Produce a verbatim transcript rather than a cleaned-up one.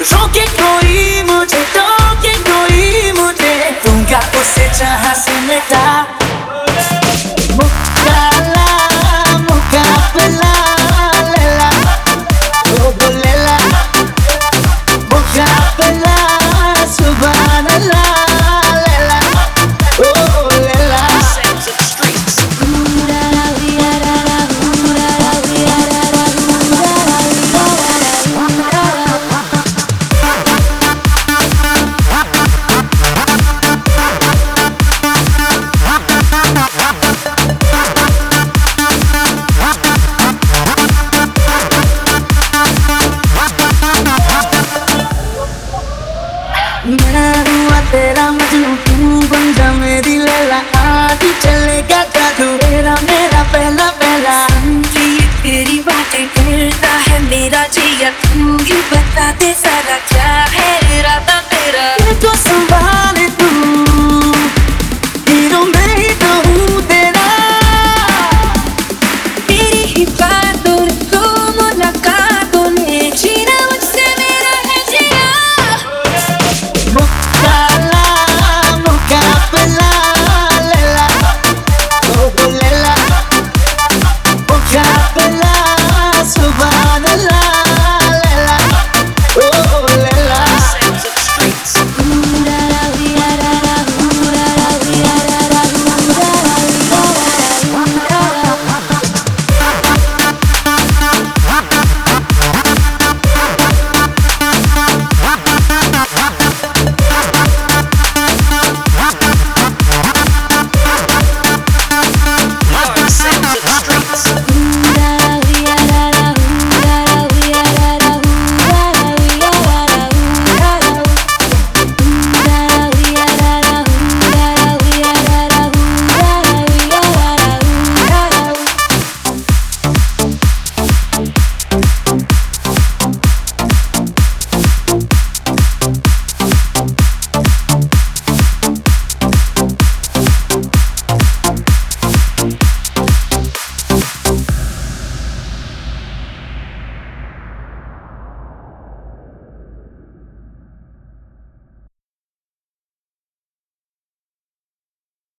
रोके कोई मुझे, टोके कोई मुझे, दूंगा उसे जहां से मिटा। मुकाला मुकाबला लेला, ओ बोलेला मुकाबला सुभान अल्लाह लेला, ओ लेला। मैं हुआ तेरा मजनू, तू बन जा मेरी लैला, आदि चलेगा जादू तेरा मेरा पहला पहला। ये तेरी बातें करता है मेरा जिया, तू ही बता दे सारा।